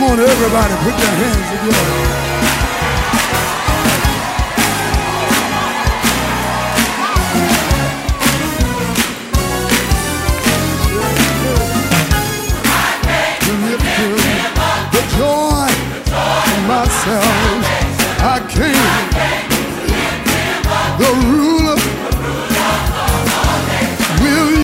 Come on, everybody, put your hands together. The joy of my salvation.